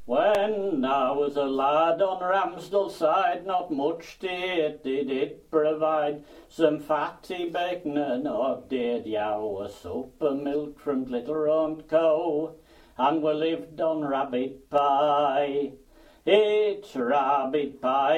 When I was a lad on Ramsdell side, not much to eat did it provide. Some fatty bacon and odd did yow, a sup of milk from little round cow, and we lived on rabbit pie. It's rabbit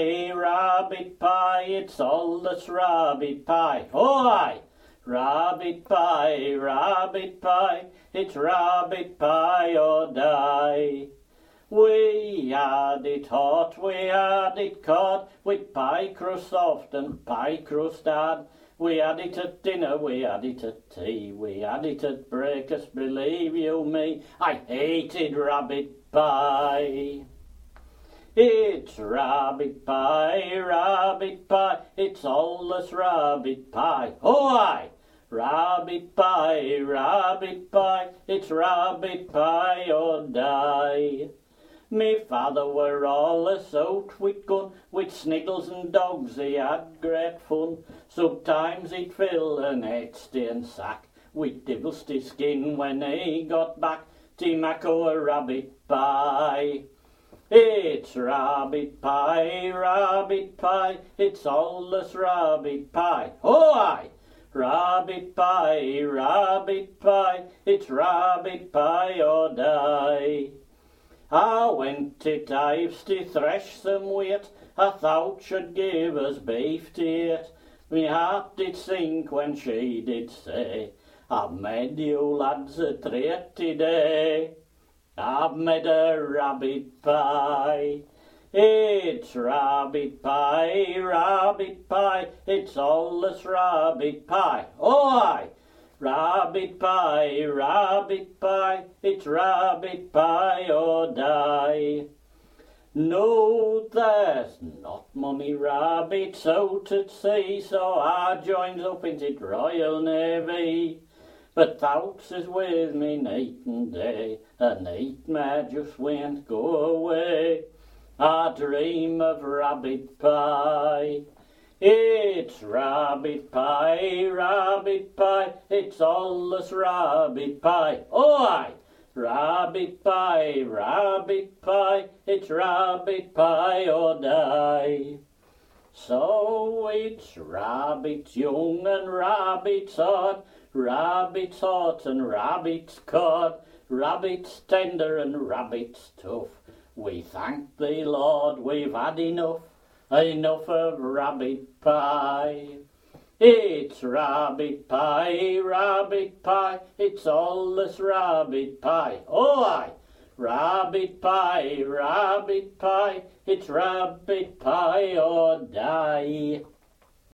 pie, it's all this rabbit pie. Oh aye! Rabbit pie, it's rabbit pie or die. We had it hot, we had it cod, with pie crust soft and pie crust hard. We had it at dinner, we had it at tea, we had it at breakfast, believe you me. I hated rabbit pie. It's rabbit pie, it's all this rabbit pie. Oh aye! Rabbit pie, it's rabbit pie or die. Me father were allus out with gun, with sniggles and dogs he had great fun. Sometimes he'd fill an 8-stone sack with divelsty skin when he got back to Macco a rabbit pie. It's rabbit pie, it's allus rabbit pie. Oh aye! Rabbit pie, it's rabbit pie or die. I went to Dives to thresh some wheat, I thought she'd give us beef to eat. Me heart did sink when she did say, I've made you lads a treat today. I've made a rabbit pie. It's rabbit pie, it's allus rabbit pie. Oh aye! Rabbit pie, it's rabbit pie or die. No, there's not many rabbits out at sea, so I joins up into the Royal Navy. But thoughts is with me night and day, and nightmare just won't go away. I dream of rabbit pie. It's rabbit pie, it's allus rabbit pie. Oh aye! Rabbit pie, it's rabbit pie or die. So it's rabbits young and rabbits odd, rabbits hot and rabbits cod, rabbits tender and rabbits tough. We thank thee, Lord, we've had enough of rabbit pie. It's rabbit pie, it's allus rabbit pie. Oh aye! Rabbit pie, it's rabbit pie or die.